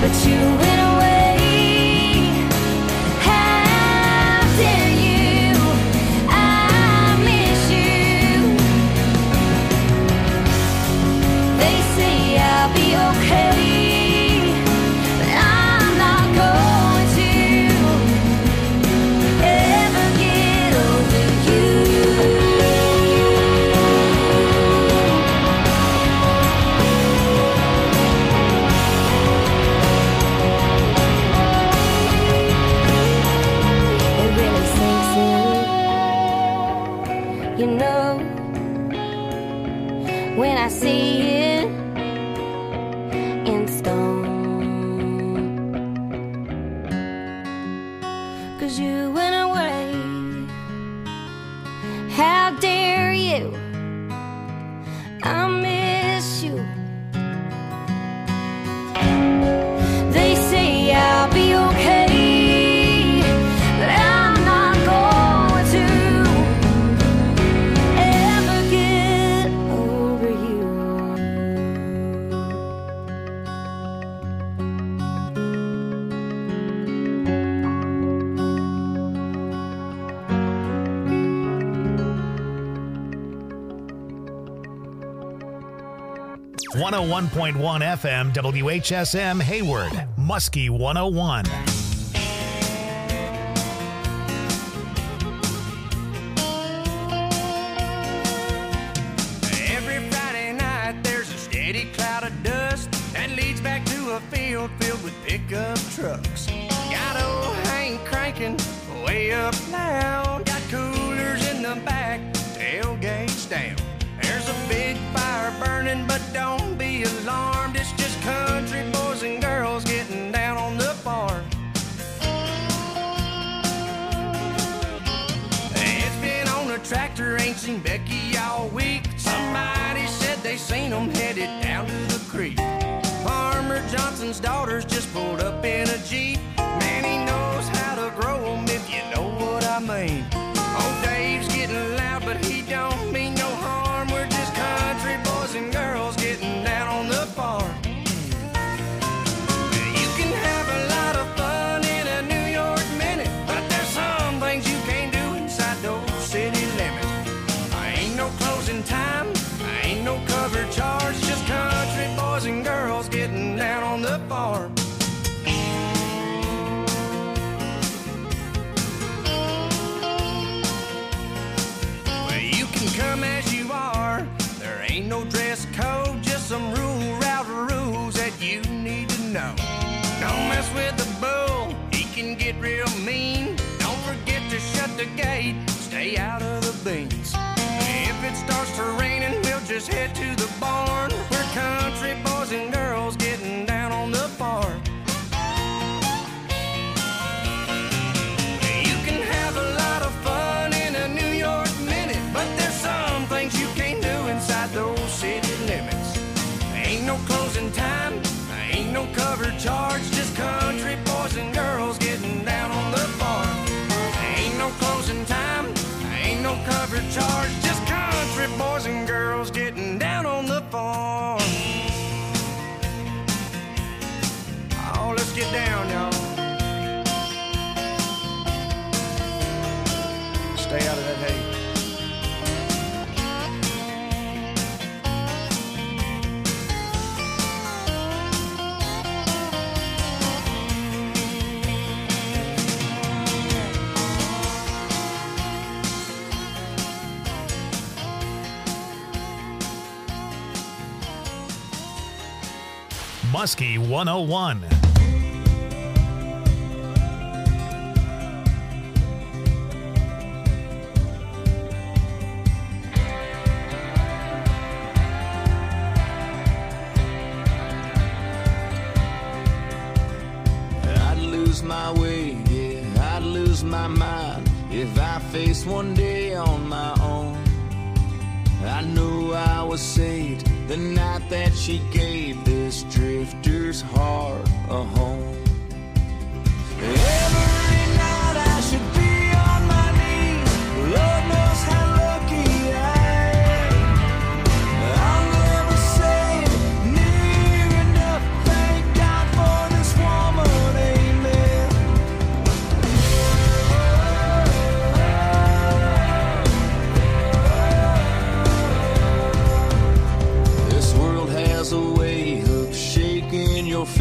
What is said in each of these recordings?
.1 FM, WHSM Hayward, Muskie 101. Every Friday night there's a steady cloud of dust that leads back to a field filled with pickup trucks. Got old Hank cranking way up loud. Got coolers in the back, tailgates down. There's a big fire burning, but don't be alarmed. It's just country boys and girls getting down on the farm. It's been on a tractor, ain't seen Becky all week. Somebody said they seen them headed down to the creek. Farmer Johnson's daughters just pulled up in a Jeep. Man, he knows how to grow them, if you know what I mean. Old Dave's getting loud, but he don't mean no harm. We're just country boys and girls getting down on the farm. You can have a lot of fun in a New York minute, but there's some things you can't do inside those city limits. Ain't no closing time, ain't no cover charge, just country boys and girls getting down on the farm. Come as you are, there ain't no dress code, just some route rules that you need to know. Don't mess with the bull, he can get real mean. Don't forget to shut the gate, stay out of the beans. If it starts to raining, we'll just head to the barn. We're country boys and girls getting down on the farm. You can have a lot of fun in a New York minute, but there's some things you can't do inside those city limits. Ain't no closing time, ain't no cover charge, just country boys and girls getting down on the farm. Ain't no closing time, ain't no cover charge, just country boys and girls getting down on the farm. Oh, let's get down, y'all. Stay out of that hay. Muskie 101. I'd lose my way, yeah, I'd lose my mind if I faced one day on my own. I knew I was saved the night that she gave this drifter's heart a home. Every night I should be on my knees. Lord knows how lucky I am. I'll never say near enough. Thank God for this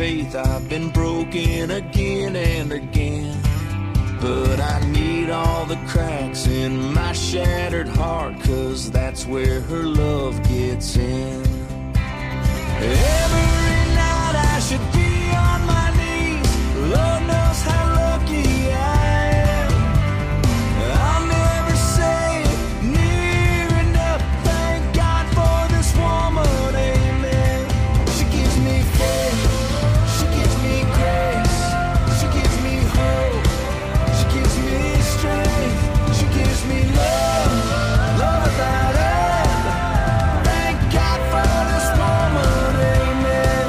faith, I've been broken again and again. But I need all the cracks in my shattered heart, 'cause that's where her love gets in. Every night I should be on my knees, Lord knows how lucky I am. I'll never say near enough, thank God for this woman, amen. She gives me faith, she gives me grace, she gives me hope, she gives me strength, she gives me love, love without end. Thank God for this woman, amen.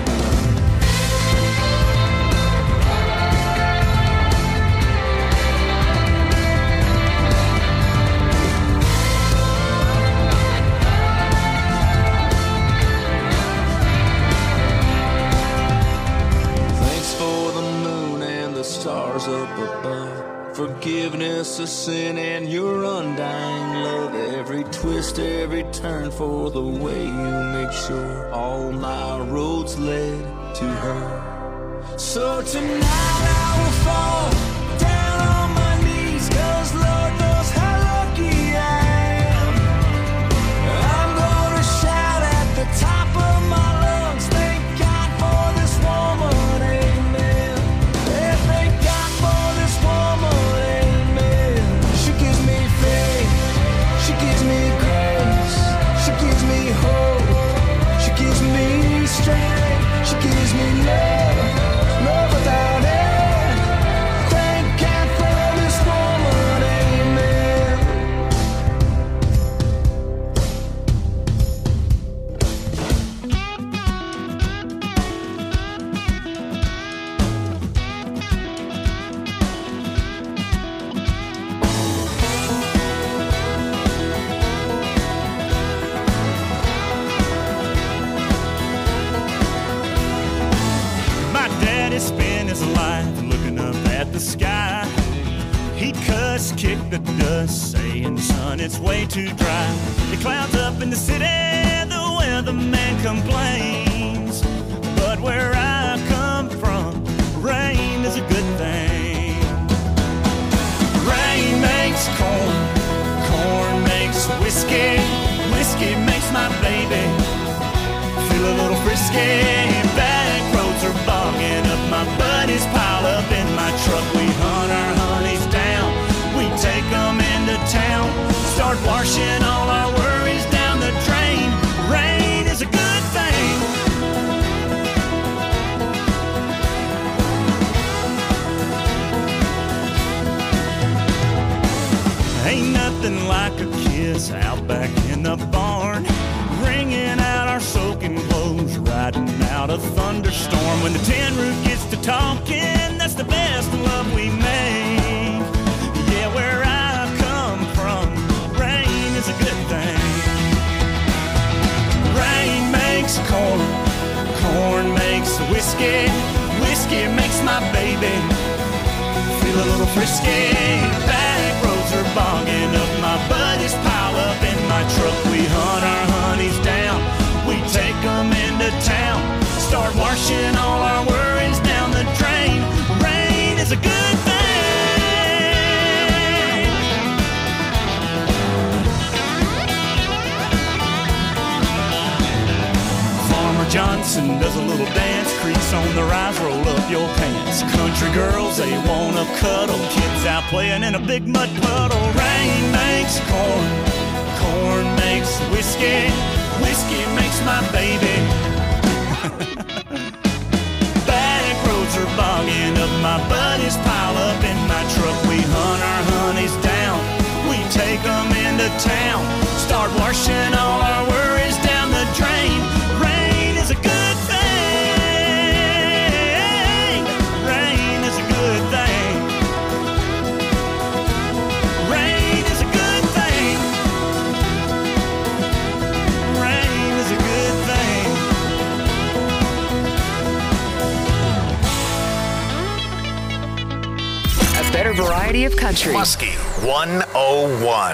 Thanks for the moon and the stars up above, forgiveness of sin and your undying love. Every twist, every turn for the way you make sure all my roads led to her. So tonight I will fall down on my knees, 'cause Lord knows how lucky I am. I'm gonna shout at the top of my lungs, thank God for this woman, amen. Yeah, thank God for this woman, amen. She gives me faith, she gives me grace, she gives me hope, she gives me strength, she gives me love, love without end. Thank God for this woman, amen. My daddy spent his life looking up at the sky. He cuss, kick the dust, saying, son, it's way too dry. The clouds up in the city, the weatherman complains. But where I come from, rain is a good thing. Rain makes corn, corn makes whiskey, whiskey makes my baby feel a little frisky. Back roads are bogging up, my buddies pile up in my truck. We hunt our honeys down, we take them into town, start washing all our worries down the drain. Rain is a good thing. Ain't nothing like a kiss out back in the barn, wringing out our soaking clothes, riding out a thunderstorm. When the tin roof gets to talking, that's the best love we make. Yeah, where I come from, rain is a good thing. Rain makes corn, corn makes whiskey, whiskey makes my baby feel a little frisky. Back roads are bogging up, my buddies pile up in my truck. We hunt our honeys down, we take them into town, start washing all our worries down the drain. Rain is a good thing. Farmer Johnson does a little dance, crease on the rise, roll up your pants. Country girls, they wanna cuddle, kids out playing in a big mud puddle. Rain makes corn, corn makes whiskey, whiskey makes my baby. Back roads are bogging up, my buddies pile up in my truck. We hunt our honeys down, we take them into town, start washing all our worries down the drain. Rain is a good thing. Rain is a good thing. Rain is a good thing. Rain is a good thing. A better variety of country. Muskie 101.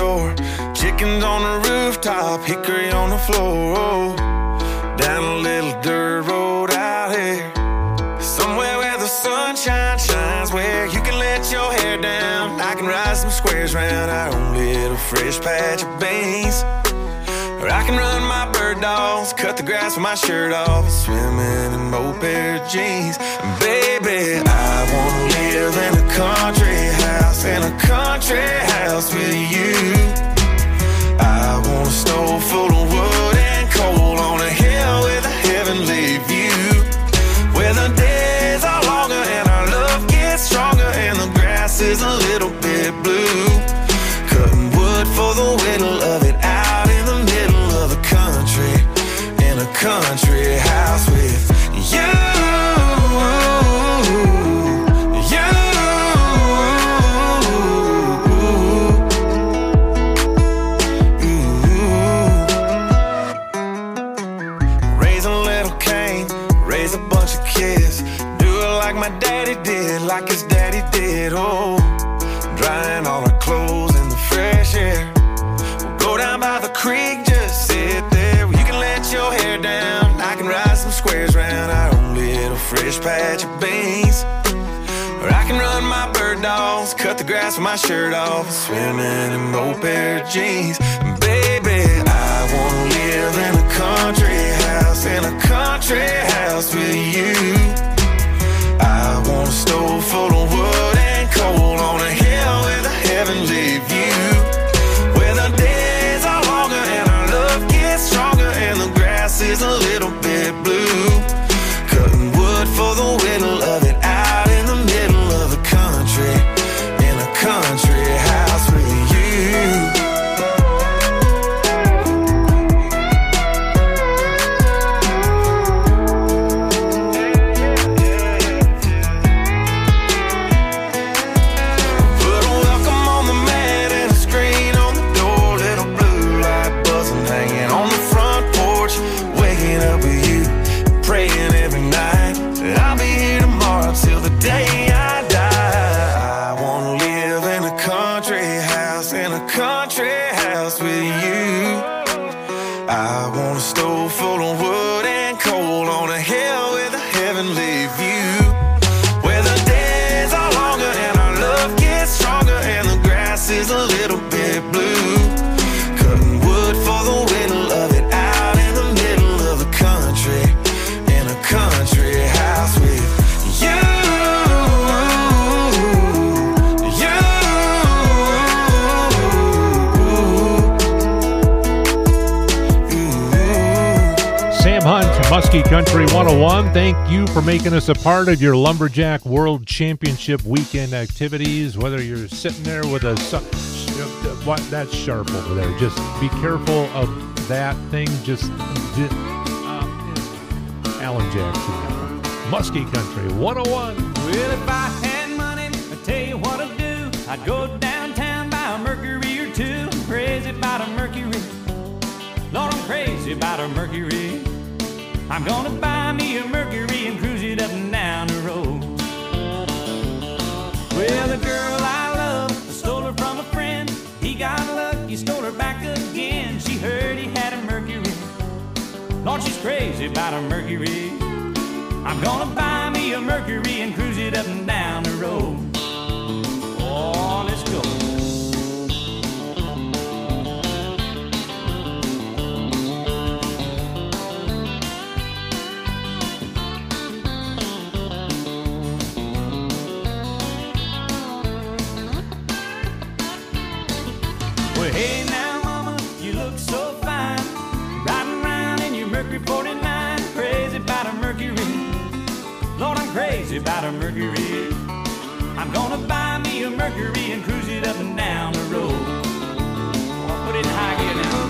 door. Chickens on the rooftop, hickory on the floor. Oh, down a little dirt road out here, somewhere where the sunshine shines, where you can let your hair down. I can ride some squares round our own little fresh patch of beans. Or I can run my bird dogs, cut the grass with my shirt off, swimming in both pair of jeans. And baby, I wanna live in a country house, in a country house with you. I want a stove full of wood and coal on a hill with a heavenly view, where the days are longer and our love gets stronger and the grass is a little bit blue. Cutting wood for the whittle of it out in the middle of the country, in a country house with you. My daddy did, like his daddy did, oh, drying all our clothes in the fresh air. We'll go down by the creek, just sit there. You can let your hair down, I can ride some squares round our own little fresh patch of beans. Or I can run my bird dogs, cut the grass with my shirt off, swimming in both pair of jeans. And baby, I wanna live in a country house, in a country house with you. I want a stove full of wood and coal on a hill with a heavenly view, where the days are longer and our love gets stronger and the grass is a little bit blue. Cutting wood for the whittle of it out in the middle of the country, in a country house with you. Muskie Country 101, thank you for making us a part of your Lumberjack World Championship weekend activities. Whether you're sitting there with a what that's sharp over there, just be careful of that thing. Just Alan Jackson, Muskie Country 101. Well, if I had money, I'd tell you what I'd do. I'd go downtown, buy a Mercury or two. I'm crazy about a Mercury. Lord, I'm crazy about a Mercury. I'm gonna buy me a Mercury and cruise it up and down the road. Well, the girl I love, I stole her from a friend. He got lucky, stole her back again. She heard he had a Mercury. Lord, she's crazy about a Mercury. I'm gonna buy me a Mercury and cruise it up and down the road. Oh, let's go. Well, hey now, mama, you look so fine, riding around in your Mercury 49, crazy about a Mercury. Lord, I'm crazy about a Mercury. I'm gonna buy me a Mercury and cruise it up and down the road. I'll put it in high gear now.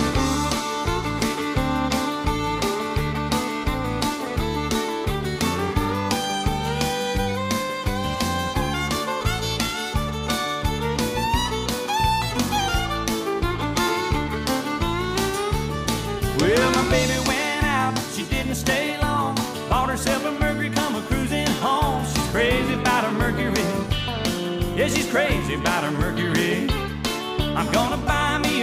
Well, my baby went out, she didn't stay long. Bought herself a Mercury, come a cruising home. She's crazy about her Mercury. Yeah, she's crazy about her Mercury. I'm gonna buy me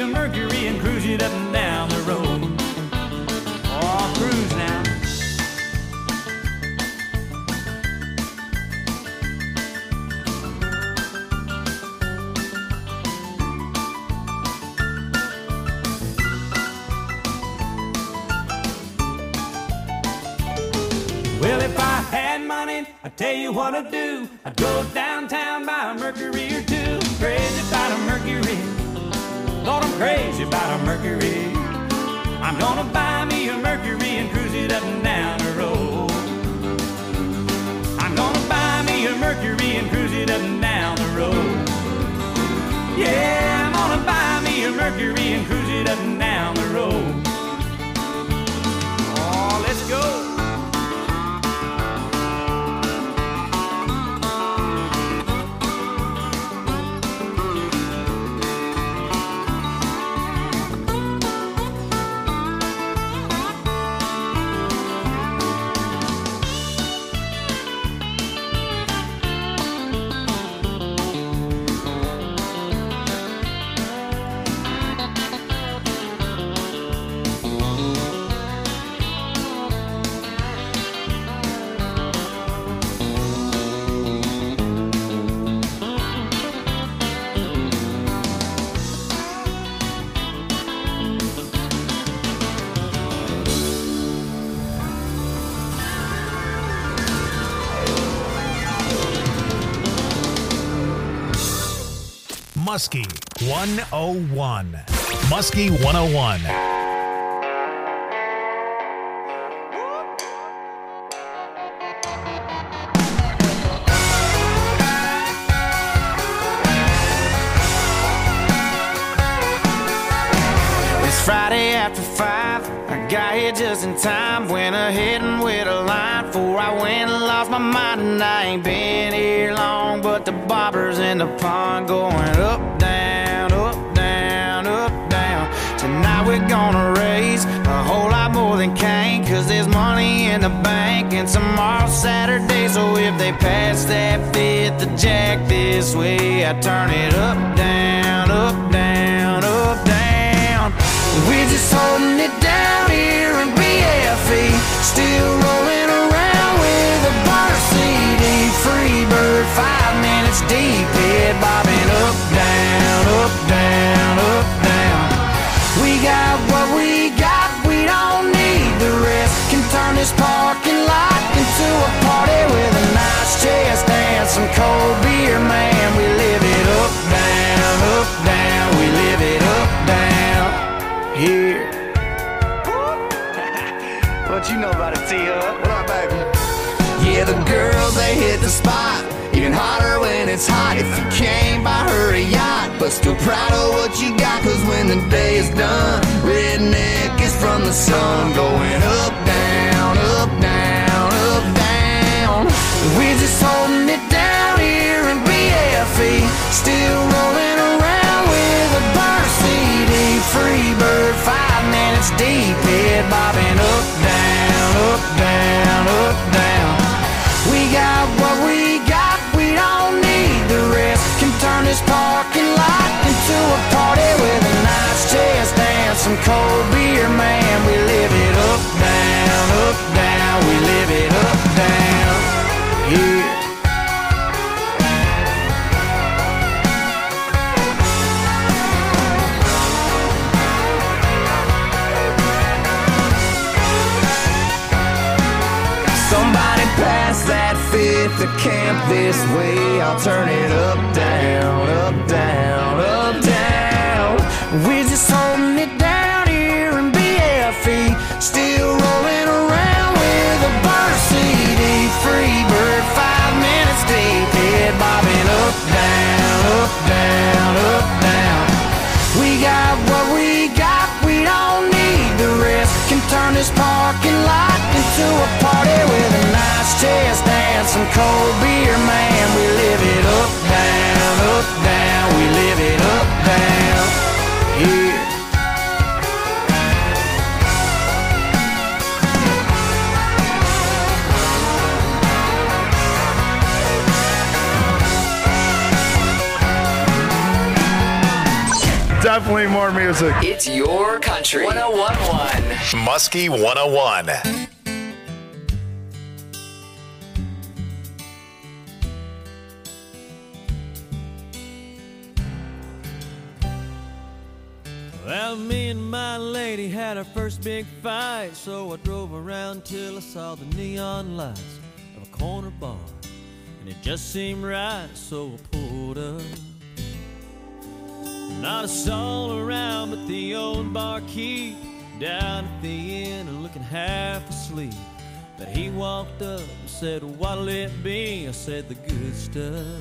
I tell you what I do, I go downtown, buy a Mercury or two. Crazy about a Mercury, Lord, I'm crazy about a Mercury. I'm gonna buy me a Mercury and cruise it up and down the road. I'm gonna buy me a Mercury and cruise it up and down the road. Yeah, I'm gonna buy me a Mercury and cruise it up and down the road. Oh, let's go. Muskie 101. Muskie 101. It's Friday after 5. I got here just in time. Went ahead and wait a line before I went and lost my mind. And I ain't been here long, but the bobbers in the pond going up, down, up, down, up, down. Tonight we're gonna raise a whole lot more than Cain, 'cause there's money in the bank and tomorrow's Saturday. So if they pass that fifth of Jack this way, I turn it up, down, up, down, up, down. We're just holding it down here in BFE, still rolling around with a burner CD. Free bird, 5 minutes deep, head bobbing up, down, up, down, up, down. We got what we got, we don't need the rest. Can turn this parking lot into a party with a nice chest and some cold beer, man. We live it up, down, we live it up, down. Here. What you know about it, T-Hub? What up, baby? Yeah, the girls, they hit the spot. Even hotter when it's hot. If you can't buy her a yacht, but still proud of what you got, 'cause when the day is done, redneck is from the sun. Going up, down, up, down, up, down. We're just holding it down here in BFE, still rolling around with a burner CD. Free bird, 5 minutes deep, head bobbing up, down, up, down, up, down. We got what we got, we don't need the rest. Can turn this parking lot into a party with a nice chest and some cold beer, man. We live it up, down, we live it up, down. Yeah. Somebody pass that fifth to camp this way. I'll turn it up, down, up, down, up, down. We're just holding it down here in BFE, still rolling around with a burner CD. Free bird, 5 minutes deep, head bobbing up, down, up, down, up, down. We got what we got, we don't need the rest. Can turn this parking lot into a party with a nice chest and some cold beer, man. We live it up, down, we live it up, down. Here. Definitely more music. It's your country. 101.1. Muskie 101. Well, me and my lady had our first big fight, so I drove around till I saw the neon lights of a corner bar. and it just seemed right, so I pulled up. Not a soul around but the old barkeep down at the inn looking half asleep. But he walked up and said, "What'll it be?" I said, "The good stuff."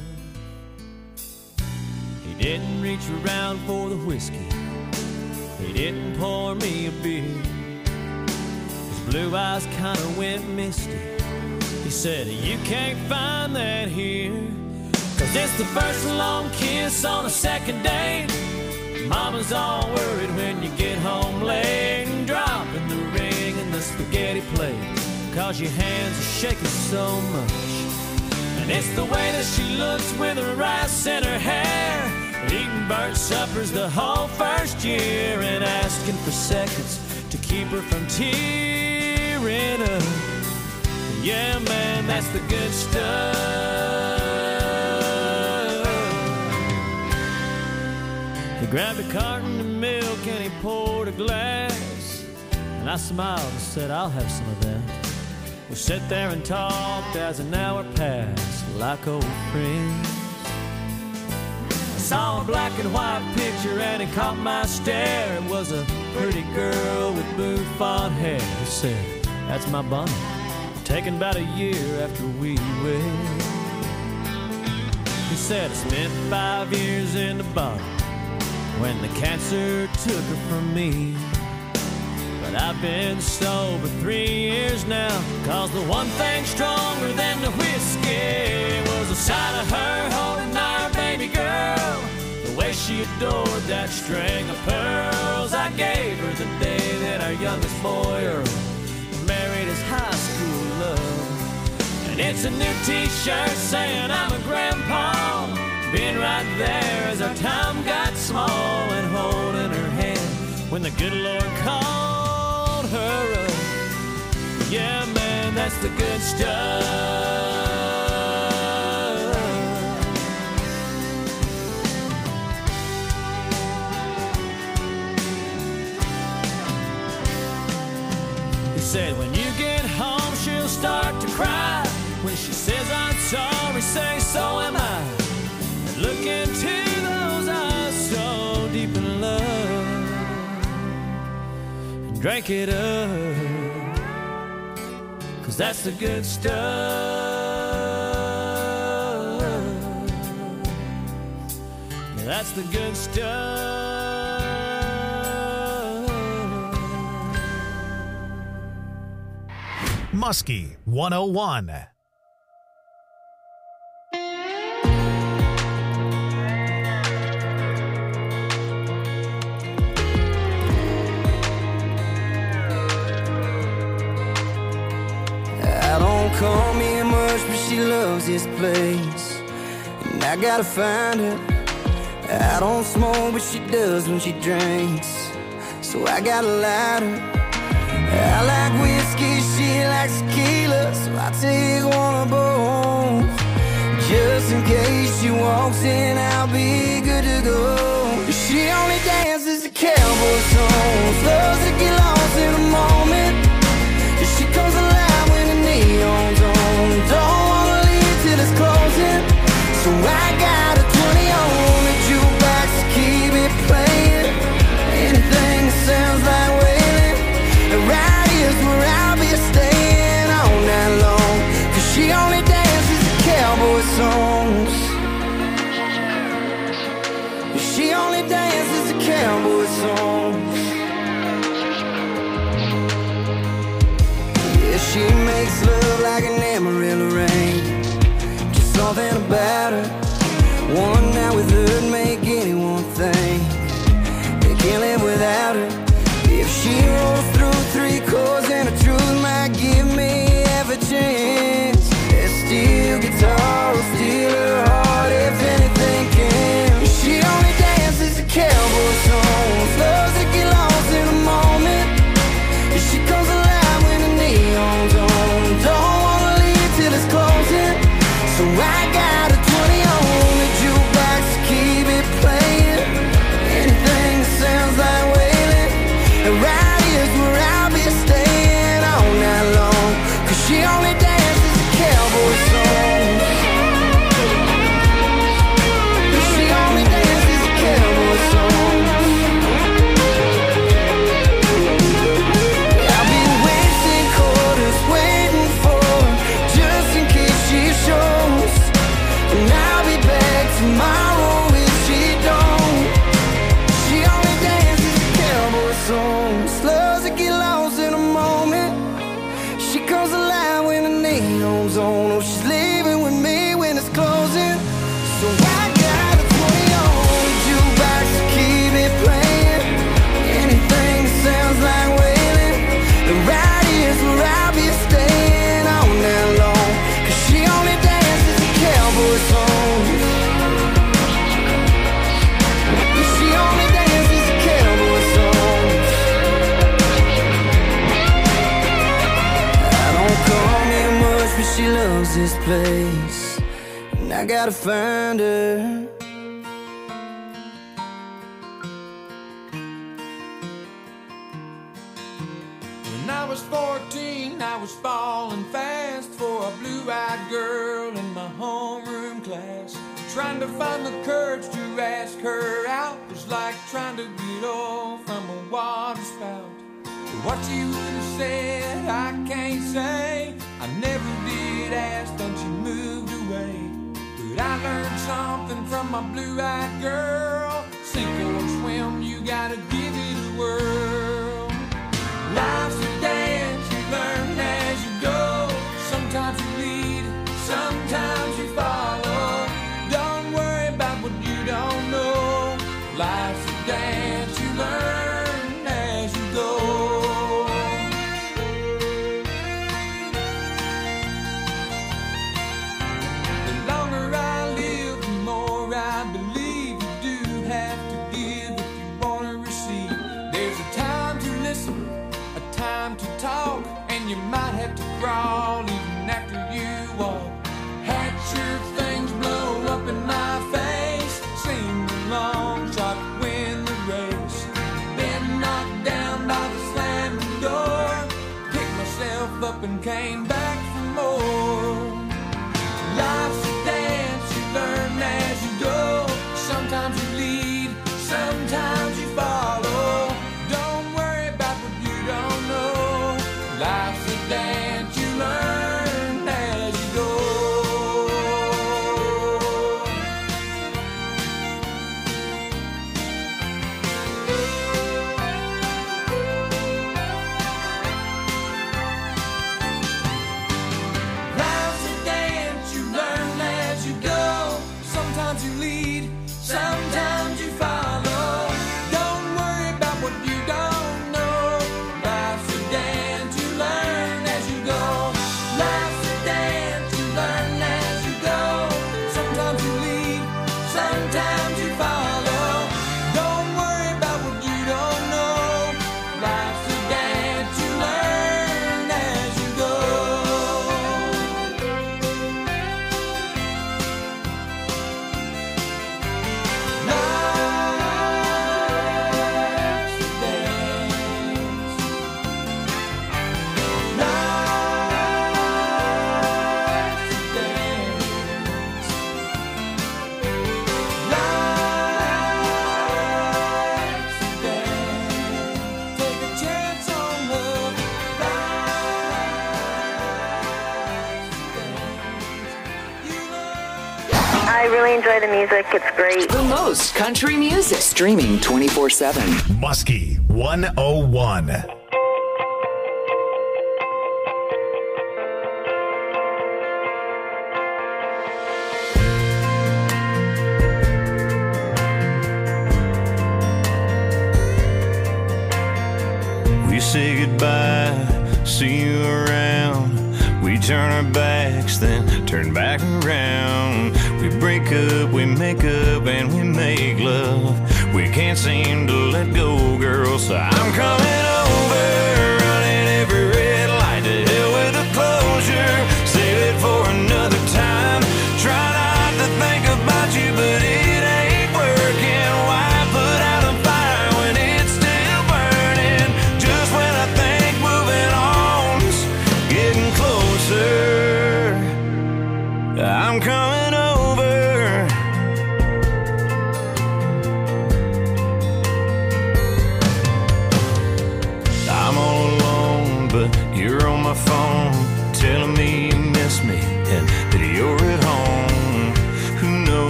He didn't reach around for the whiskey, he didn't pour me a beer. His blue eyes kinda went misty. He said, "You can't find that here, 'cause it's the first long kiss on a second date. Mama's all worried when you get home late, and dropping the ring in the spaghetti plate, 'cause your hands are shaking so much. And it's the way that she looks with her rice in her hair, eating burnt suppers the whole first year, and asking for seconds to keep her from tearing up. Yeah, man, that's the good stuff." He grabbed a carton of milk and he poured a glass, and I smiled and said, "I'll have some of that." We sat there and talked as an hour passed like old friends. I saw a black and white picture and it caught my stare. It was a pretty girl with bouffant hair. He said, "That's my Bonnie, taken about a year after we wed." He said, "I spent 5 years in the bottom when the cancer took her from me. But I've been sober 3 years now, 'cause the one thing stronger than the whiskey was the sight of her holding our baby girl. The way she adored that string of pearls I gave her the day that our youngest boy, Earl, married his high school love. And it's a new t-shirt saying I'm a grandpa, being right there as our time got small, and holding her hand when the good Lord called her up. Yeah, man, that's the good stuff. He said, "When you get home, she'll start to cry. When she says I'm sorry, say so am I. And look into those eyes so deep in love, and drink it up, 'cause that's the good stuff. Yeah, that's the good stuff." Muskie 101. Call me much, but she loves this place, and I gotta find her. I don't smoke, but she does when she drinks, so I gotta light her. I like whiskey, she likes tequila, so I take one of both. Just in case she walks in, I'll be good to go. She only dances to cowboy songs, loves to get lost in a moment. She comes alive when the neon's on. Don't wanna leave till it's closing, so I got a 20 on the jukebox to keep it playing. Anything that sounds like wailing, and right here's where I'll be staying all night long, 'cause she only dances to cowboy songs. She only dances to cowboy songs. She makes love like an Amarillo rain, just something about her. One night with her make anyone think they can't live without her. If she rolls through 3 chords and the truth might give me every chance, that steel guitar will steal her heart if anything can. She only dances to cowboy songs, loves to get lost in a moment. She comes alive when the neon's on. Don't wanna leave till it's closing, so I got a 20 on the jukebox to keep it playing. Anything that sounds like wailing, and right here's where I'll be staying all night long, 'cause she only dances to cowboy songs. this place, and I gotta find her. When I was 14, I was falling fast for a blue-eyed girl in my homeroom class. Trying to find the courage to ask her out was like trying to get off from a water spout. What you would have said, I can't say. I never did ask until she moved away. But I learned something from my blue-eyed girl. Sink or swim, you gotta give it a whirl. Life's a dance, you learn as you go. Sometimes you lead, sometimes you follow. Don't worry about what you don't know. Life's a dance, you learn as you go. And you might have to crawl even after you walk. Had your things blow up in my face. Seemed a long shot to win the race. Been knocked down by the slamming door. Picked myself up and came back for more. Life's a dance, you learn as you go. Sometimes you lead, sometimes you follow. Don't worry about what you don't know. Life's a dance, you learn as you go. Life's a dance, you learn as you go. Sometimes you lead, sometimes you follow. Don't worry about what you don't know. Life's a dance, you learn as you go. Life's a dance, you learn as you go. Sometimes you lead, sometimes you follow. Don't worry about what you don't know. Life's a dance, you learn as you go. I really enjoy the music. It's great. The most country music. Streaming 24/7. Muskie 101. We say goodbye, see you around. We turn our backs, then turn back around. We break up, we make up, and we make love. We can't seem to let go, girl, so I'm coming over. Running every red light, to hell with the closure. Save it for another time. Try not to think about you, but it ain't working. Why put out a fire when it's still burning? Just when I think moving on's getting closer, I'm coming over.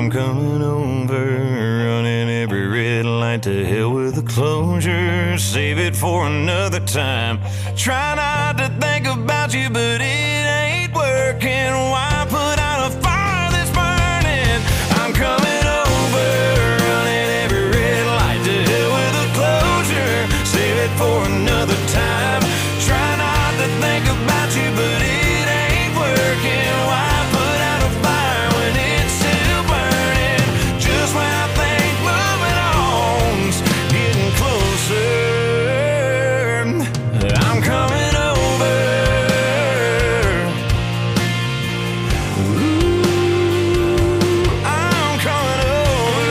I'm coming over, running every red light to hell with the closure. Save it for another time. Try not to think about you, but it ain't working. Why put out a fire that's burning? I'm coming over, running every red light to hell with the closure. Save it for another time. Try not to think about you, but it ain't working. Why put out a fire when it's still burning? Just when I think moving on's getting closer, I'm coming over. Ooh, I'm coming over.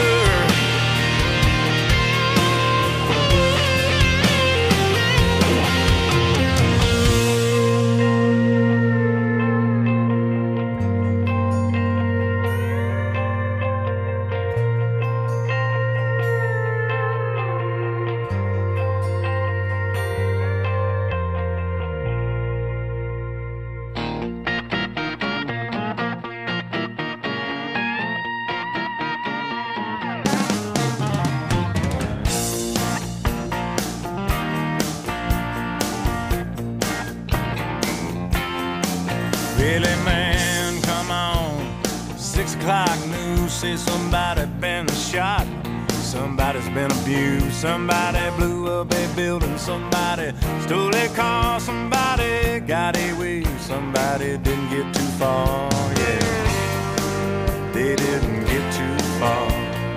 Really, man, come on. 6 o'clock news say somebody been shot. Somebody's been abused. Somebody blew up a building. Somebody stole a car. Somebody got away. Somebody didn't get too far. Yeah, they didn't get too far.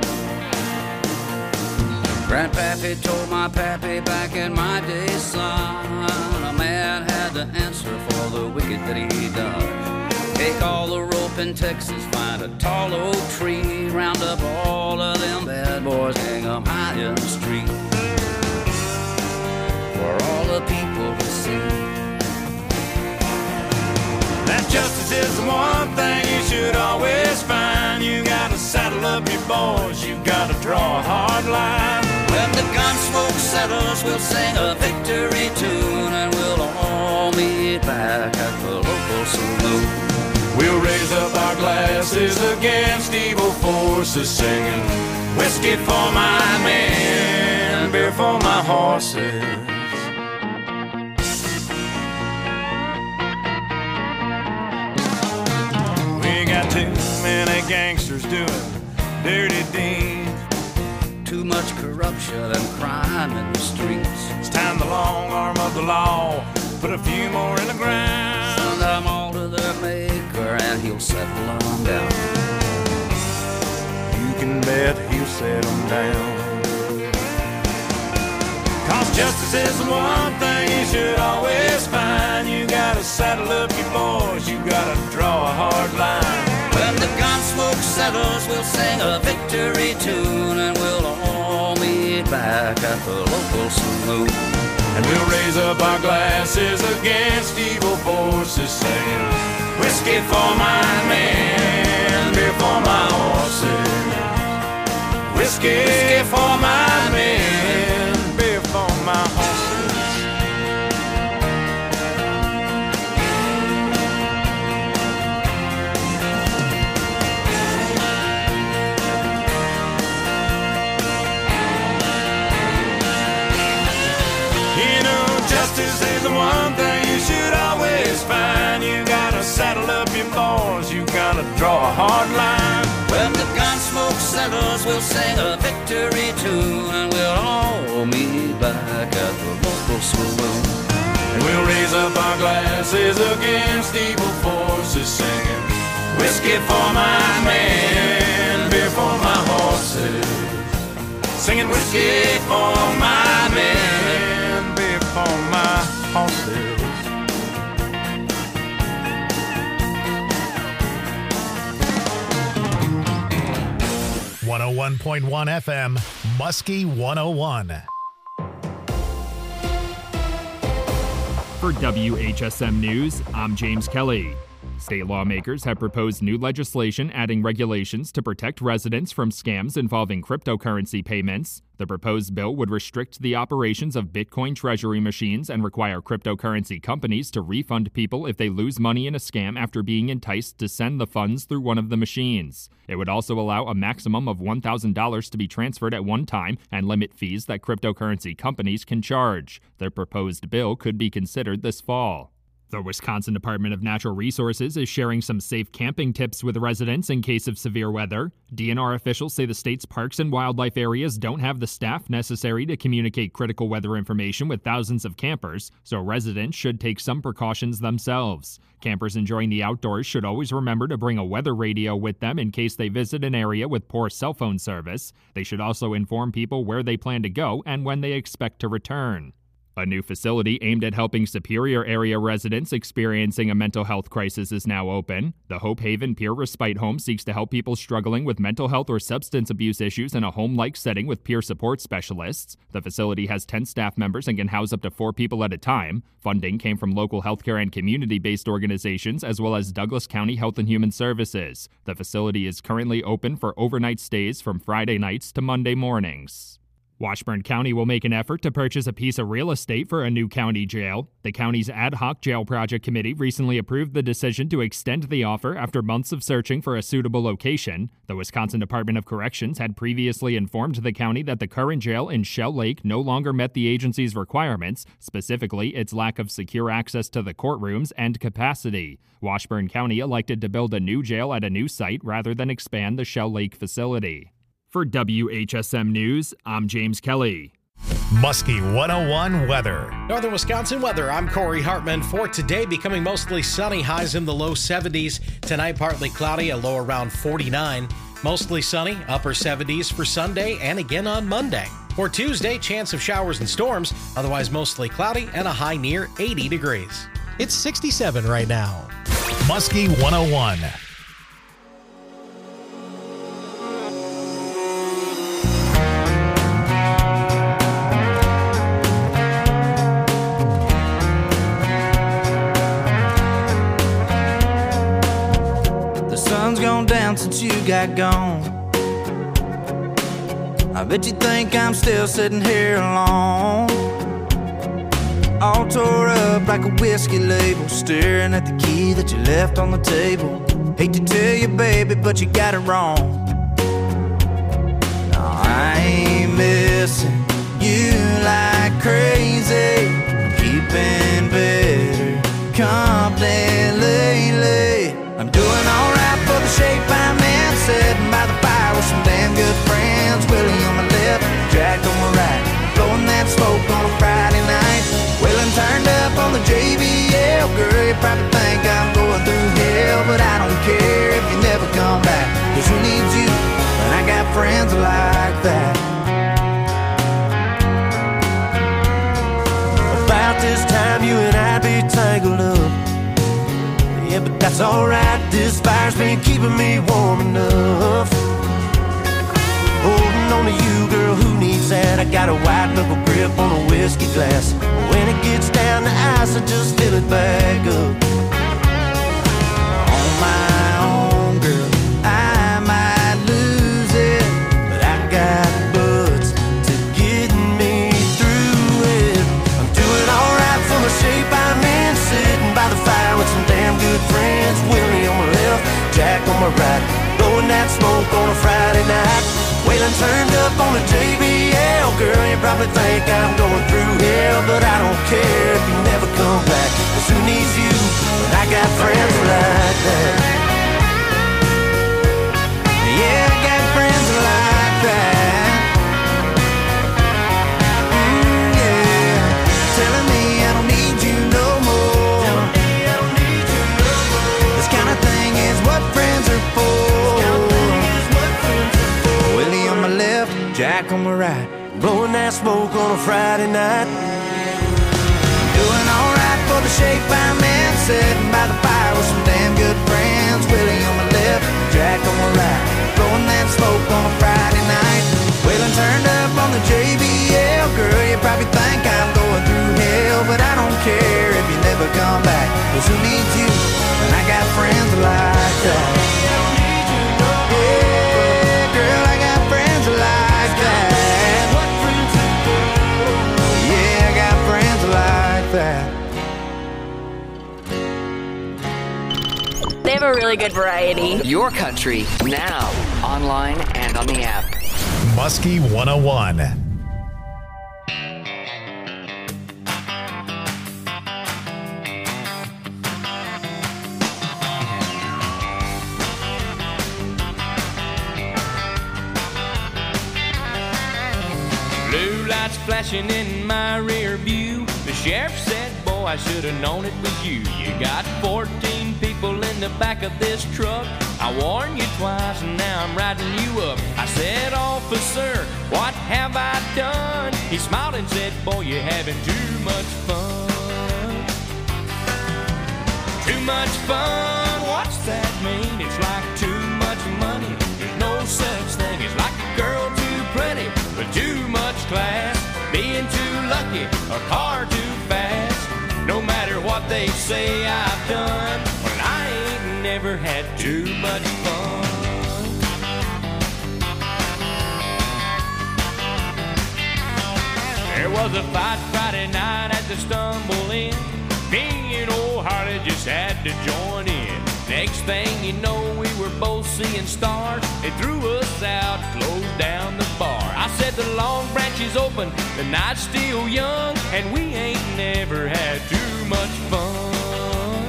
Grandpappy told my pappy back in my day, son, a man had to answer for the wicked that he done. Take all the rope in Texas, find a tall oak tree, round up all of them bad boys, hang 'em high in the street, for all the people to see. That justice is the one thing you should always find. You gotta saddle up your boys, you gotta draw a hard line. When the gun smoke settles, we'll sing a victory tune, and we'll all meet back at the local saloon. We'll raise up our glasses against evil forces, singing whiskey for my men, beer for my horses. We got too many gangsters doing dirty deeds. Too much corruption and crime in the streets. It's time the long arm of the law put a few more in the ground. Send them all to their maker and he'll settle them down. You can bet he'll set them down. 'Cause justice is the one thing you should always find. You gotta saddle up your boys, you gotta draw a hard line. When the gun smoke settles, we'll sing a victory tune, and we'll all meet back at the local saloon. And we'll raise up our glasses against evil forces, singing whiskey for my men, beer for my horses. Whiskey for my men, beer for my horses. Justice is the one thing you should always find. You gotta saddle up your boys, you gotta draw a hard line. When the gun smoke settles, we'll sing a victory tune, and we'll all meet back at the local saloon. And we'll raise up our glasses against evil forces, singing whiskey for my men, beer for my horses. Singing whiskey for my men, beer for my horses. 101.1 FM, Muskie 101. For WHSM News, I'm James Kelly. State lawmakers have proposed new legislation adding regulations to protect residents from scams involving cryptocurrency payments. The proposed bill would restrict the operations of Bitcoin treasury machines and require cryptocurrency companies to refund people if they lose money in a scam after being enticed to send the funds through one of the machines. It would also allow a maximum of $1,000 to be transferred at one time and limit fees that cryptocurrency companies can charge. The proposed bill could be considered this fall. The Wisconsin Department of Natural Resources is sharing some safe camping tips with residents in case of severe weather. DNR officials say the state's parks and wildlife areas don't have the staff necessary to communicate critical weather information with thousands of campers, so residents should take some precautions themselves. Campers enjoying the outdoors should always remember to bring a weather radio with them in case they visit an area with poor cell phone service. They should also inform people where they plan to go and when they expect to return. A new facility aimed at helping Superior area residents experiencing a mental health crisis is now open. The Hope Haven Peer Respite Home seeks to help people struggling with mental health or substance abuse issues in a home-like setting with peer support specialists. The facility has 10 staff members and can house up to 4 people at a time. Funding came from local healthcare and community-based organizations as well as Douglas County Health and Human Services. The facility is currently open for overnight stays from Friday nights to Monday mornings. Washburn County will make an effort to purchase a piece of real estate for a new county jail. The county's ad hoc jail project committee recently approved the decision to extend the offer after months of searching for a suitable location. The Wisconsin Department of Corrections had previously informed the county that the current jail in Shell Lake no longer met the agency's requirements, specifically its lack of secure access to the courtrooms and capacity. Washburn County elected to build a new jail at a new site rather than expand the Shell Lake facility. For WHSM News, I'm James Kelly. Muskie 101 weather. Northern Wisconsin weather. I'm Corey Hartman. For today, becoming mostly sunny, highs in the low 70s. Tonight, partly cloudy, a low around 49. Mostly sunny, upper 70s for Sunday and again on Monday. For Tuesday, chance of showers and storms, otherwise mostly cloudy and a high near 80 degrees. It's 67 right now. Muskie 101. Gone down since you got gone. I bet you think I'm still sitting here alone, all tore up like a whiskey label, staring at the key that you left on the table. Hate to tell you, baby, but you got it wrong. No, I ain't missing you like crazy, keeping better company lately. I'm doing alright for the shape I'm in, sitting by the fire with some damn good friends. Willie on my left, Jack on my right, blowing that smoke on a Friday night. Wheeling turned up on the JBL, girl, you probably think I'm going through hell, but I don't care if you never come back, 'cause who needs you when I got friends like that? About this time you and I'd be tangled up. Yeah, but that's alright, this fire's been keeping me warm enough. Holding on to you, girl, who needs that? I got a white knuckle grip on a whiskey glass. When it gets down to ice, I just fill it back up. On my own, girl, I might lose it, but I got buds to get me through it. I'm doing alright for the shape I'm in, sitting by the fire with some damn good friends. Willie on my left, Jack on my right, blowing that smoke on a Friday night. Waylon turned up on the JBL, girl, you probably think I'm going through hell, but I don't care if you never come back, 'cause who needs you when I got friends like that? Yeah, I got friends like that. Yeah, telling me I don't need you no more. This kind of thing is what friends are for. Willie on my left, Jack on my right, blowing that smoke on a Friday night. Doing alright for the shape I'm in, sitting by the fire with some damn good friends. Willie on my left, Jack on my right, blowing that smoke on a Friday night. Waylon turned up on the JBL, girl, you probably think I'm going through hell, but I don't care if you never come back, 'cause who needs you when I got friends a really good variety. Your country, now, online and on the app. Muskie 101. Blue lights flashing in my rear view. The sheriff said, boy, I should have known it was you. You got 14 people in the back of this truck. I warned you twice and now I'm riding you up. I said, officer, what have I done? He smiled and said, boy, you're having too much fun. Too much fun, what's that mean? It's like too much money. There's no such thing as like a girl too pretty, but too much class. Being too lucky, a car too fast. No matter what they say I've done, well, I ain't never had too much fun. There was a fight Friday night at the Stumble Inn. Me and old Harley just had to join in. Next thing you know, we were both seeing stars. They threw us out, closed down the bar. I said the Long Branch is open, the night's still young, and we ain't never had too much fun.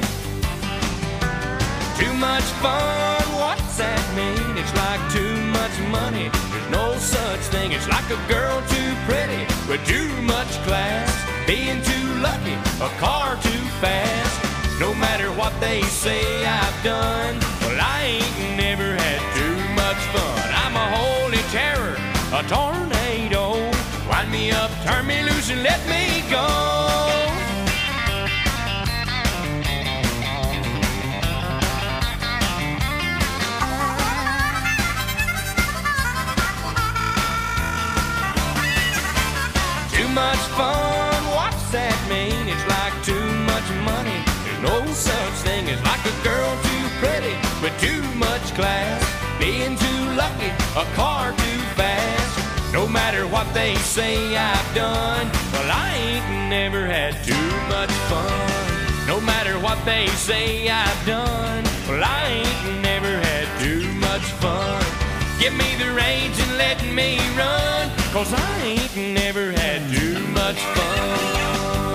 Too much fun, what's that mean? It's like too much money. There's no such thing. It's like a girl too pretty with too much class. Being too lucky, a car too fast. No matter what they say I've done, well, I ain't never had too much fun. I'm a holy terror, a tornado. Wind me up, turn me loose, and let me go. Too much fun, what's that mean? It's like too much money. There's no such thing as like a girl too pretty with too much class. Being too lucky, a car too fast. No matter what they say I've done, well, I ain't never had too much fun. No matter what they say I've done, well, I ain't never had too much fun. Give me the reins and let me run, 'cause I ain't never had too much fun.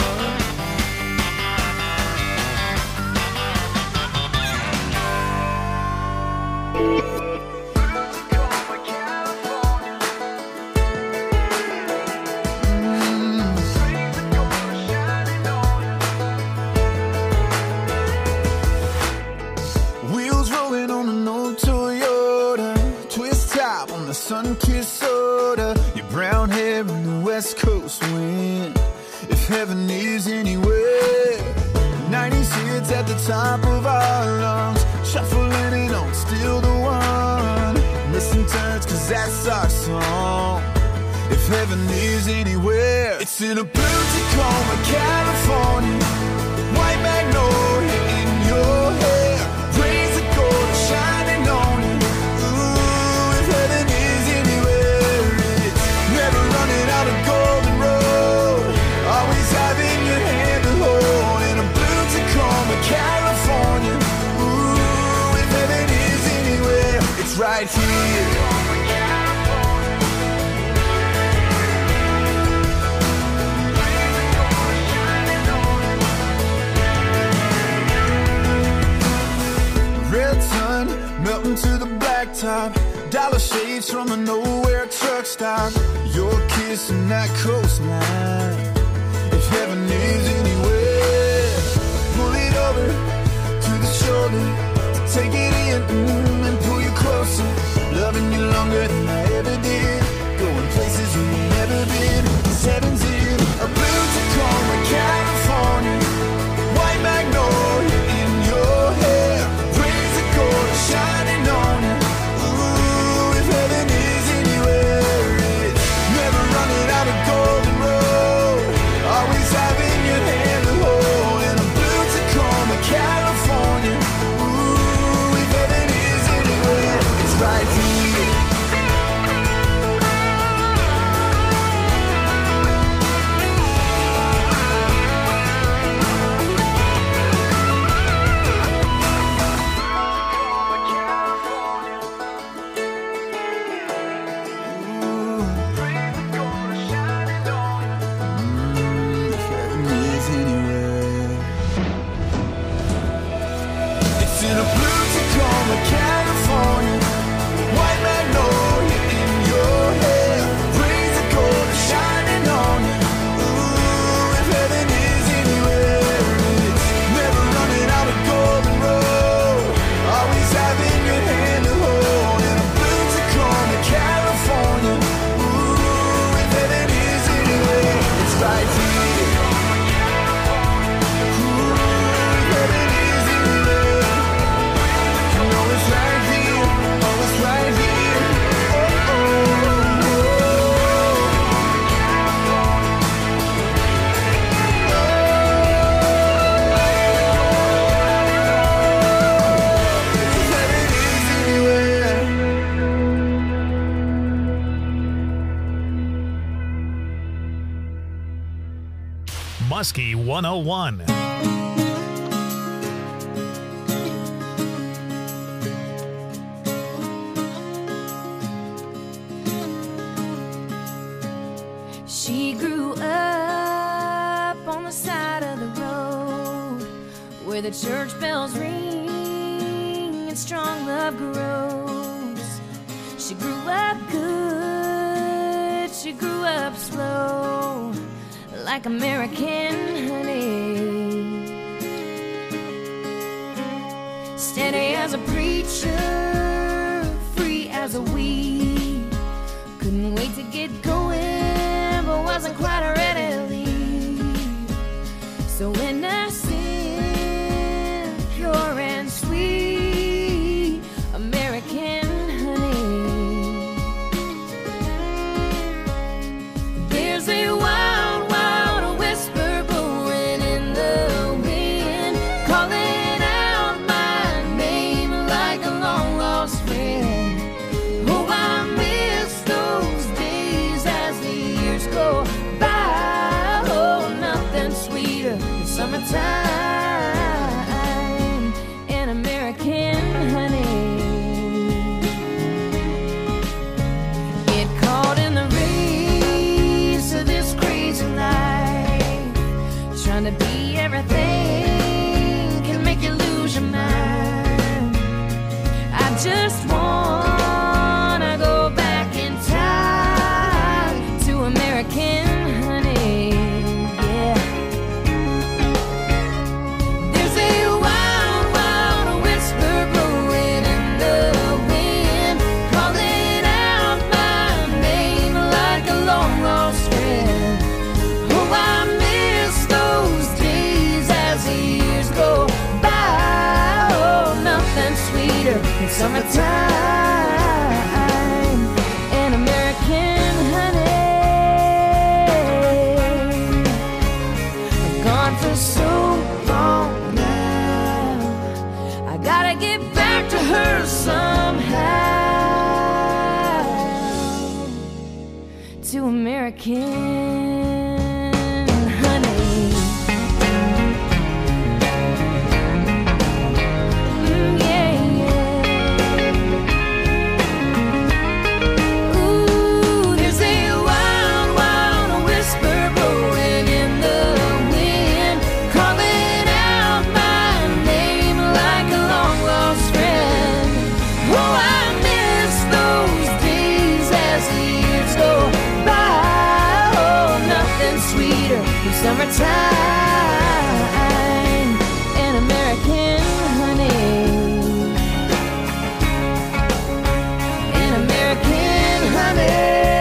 Wheels rolling on an old Toyota, twist top on the sun-kissed soda, your brown hair in the West Coast wind. If heaven is anywhere, 90s hits at the top of our lungs, shuffling it on, still the one. Missing turns, 'cause that's our song. If heaven is anywhere, it's in a blue Tacoma, California. White magnolia in your hair, rays of gold shining on you. Ooh, if heaven is anywhere, it's never running out of golden road. Always having your hand to hold in a blue Tacoma, California. Ooh, if heaven is anywhere, it's right here. Red sun melting to the blacktop, dollar shades from a nowhere truck stop. Your kiss and that coastline. If heaven is anywhere, pull it over to the shoulder to take it in and pull you closer. Loving you longer than I ever did, going places you've never been. 'Cause heaven's in a blue Tacoma, California. White magnolia in your hair, rays of gold shining on you. Ooh, if heaven is anywhere, it's never running out of golden road. Always having your hand to hold in a blue Tacoma, California. Ooh, if heaven is Muskie 101. She grew up on the side of the road where the church bells ring and strong love grows. She grew up good, she grew up slow, like American honey. Steady as a preacher, free as a weed. Couldn't wait to get going, but wasn't quite ready to leave. So innocent, pure and sweet, American honey. There's a wild, wild whisper blowing in the wind, calling out my name like a long lost friend. Oh, I miss those days as the years go by. Oh, nothing sweeter than summertime and American honey. Get caught in the race of this crazy life, trying to be everything can make you lose your mind. I just wanna go back in time to American honey, yeah. There's a wild, wild whisper blowing in the wind, calling out my name like a long lost friend. Oh, I miss those days as the years go by. Oh, nothing sweeter than summertime and American honey. I've gone for so long now, I gotta get back to her somehow, to American honey. Yeah, yeah. Ooh, there's a wild, wild whisper blowing in the wind, calling out my name like a long lost friend. Oh, I miss those days as the years go by. Oh, nothing sweeter than summertime and American honey. And American honey.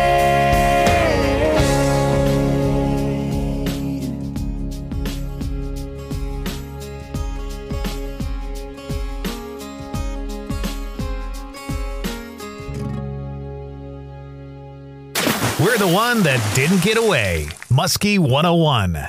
We're the one that didn't get away. Muskie 101.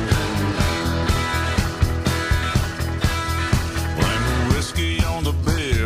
Whiskey on the bed.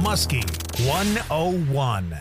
Muskie 101.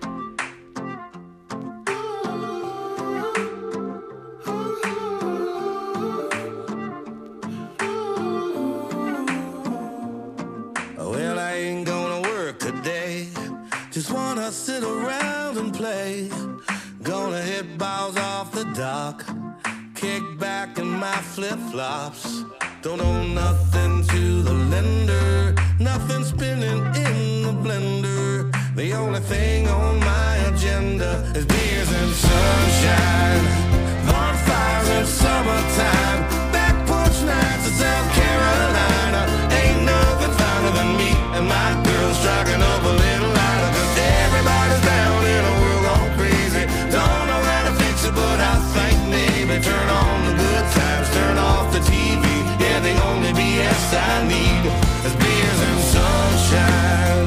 Well, I ain't gonna work today. Just wanna sit around and play. Gonna hit balls off the dock. Kick back in my flip-flops. Don't owe nothing to the lender. Nothing spinning in the blender. The only thing on my agenda is beers and sunshine, bonfires in summertime, back porch nights in South Carolina. Ain't nothing finer than me and my girl striking up a little lighter. 'Cause everybody's down in a world gone crazy. Don't know how to fix it, but I think maybe turn on the good times, turn off the TV. Yeah, the only BS I need is beers and sunshine.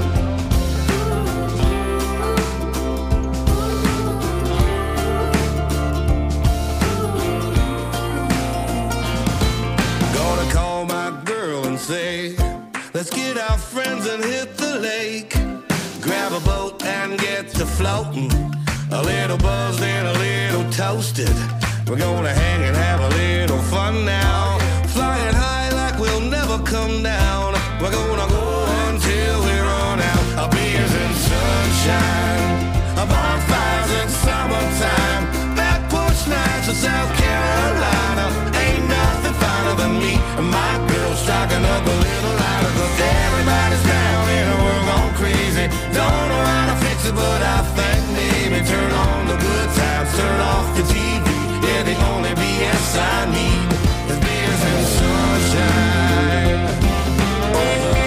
Gonna call my girl and say, let's get our friends and hit the lake. Grab a boat and get to floating. A little buzzed and a little toasted. We're gonna hang and have a little fun now. Flying high like we'll never come down. We're gonna go until we run out. Our beers and sunshine, our bonfires in summertime, back porch nights in South Carolina. Ain't nothing finer than me and my girl striking up a little lighter. 'Cause everybody's down in a world gone crazy. Don't know how to fix it, but I think maybe turn on the good times, turn off the TV. Yeah, the only BS I need is beers and sunshine. Oh,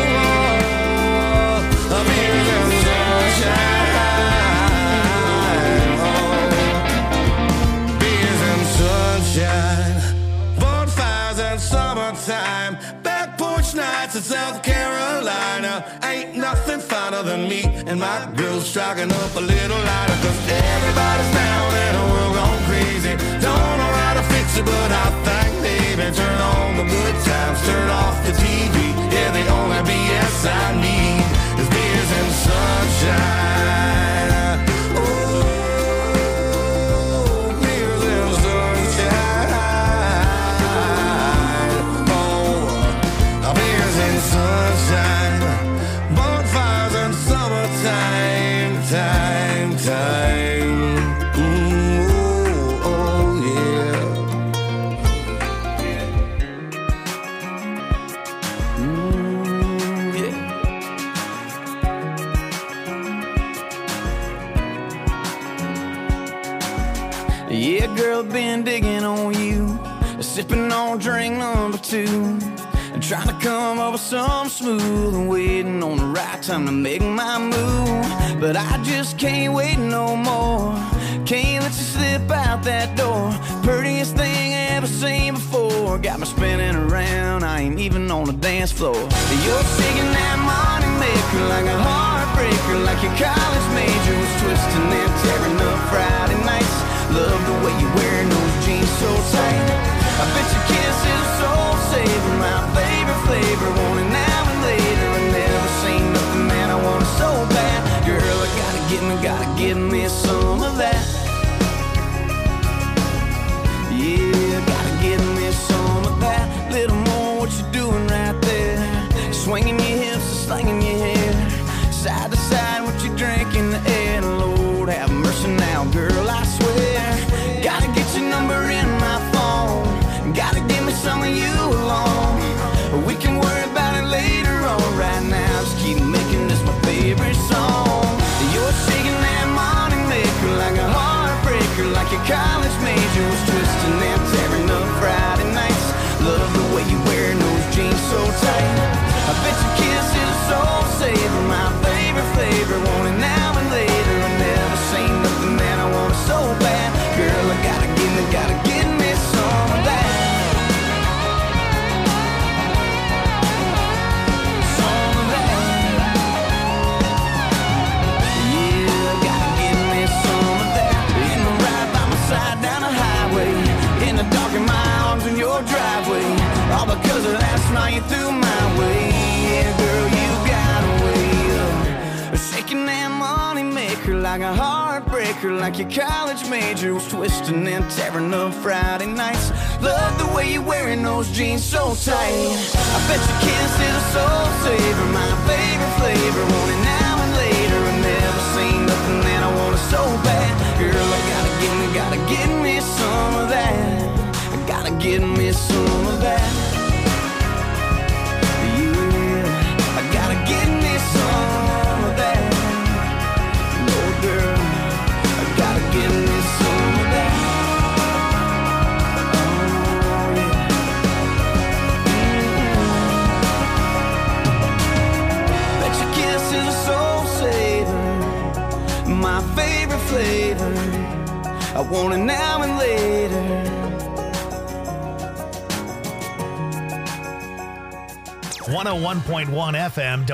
beers and sunshine. Oh, beers and sunshine. Bonfires and summertime. Back porch nights in South Carolina. Ain't nothing finer than me and my girl striking up a little lighter. 'Cause everybody's down in a world gone crazy. Don't know how to fix it, but I think maybe turn on the good times, turn off the TV. Yeah, the only BS I need is beers and sunshine. Oh, beers and sunshine. Oh, beers and sunshine. Bonfires and summertime, time, time. Ooh, oh yeah. Yeah. Yeah, girl, been digging on you, sipping on drink number 2. Trying to come up with something smooth and waiting on the right time to make my move. But I just can't wait no more. Can't let you slip out that door. Prettiest thing I ever seen before. Got me spinning around, I ain't even on the dance floor. You're shaking that money maker like a heartbreaker, like your college major was twisting and tearing up Friday nights. Love the way you wearing those jeans so tight. I bet your kiss is soul saver, my favorite flavor. Want it now and later. I never seen nothing, man, I want it so bad. Girl, I gotta give me some of that. Yeah, gotta give me some of that. Little more what you doing right there. Swinging your hips and slinging your hair. Side to side, what you drink in the air. Lord, have mercy now, girl, I swear. Gotta get your number in my phone. Gotta give me some of you alone. We can worry about it later on. Right now, just keep making this my favorite song. You're shaking that money maker like a heartbreaker, like your college major was twisting and tearing up Friday nights. Love the way you wearing those jeans so tight. I bet your kiss is soul saver, my favorite flavor. Want it now and later. I never seen nothing that I want so bad. Girl, I gotta give me some of that. Driveway, all because of last night you threw my way. Yeah, girl, you got a way of working that money maker like a heartbreaker, like your college major was twisting and tearing up Friday nights. Love the way you're wearing those jeans so tight. I bet your kiss is a soul saver, my favorite flavor. Want it now and later. I've never seen nothing that I want it so bad. Girl, I gotta get me some of that. I gotta get me some of that. Yeah, I gotta get me some of that. No, girl, I gotta get me some of that. Oh, yeah. Bet your kiss is a soul saver, my favorite flavor. I want it now and later. 101.1 FM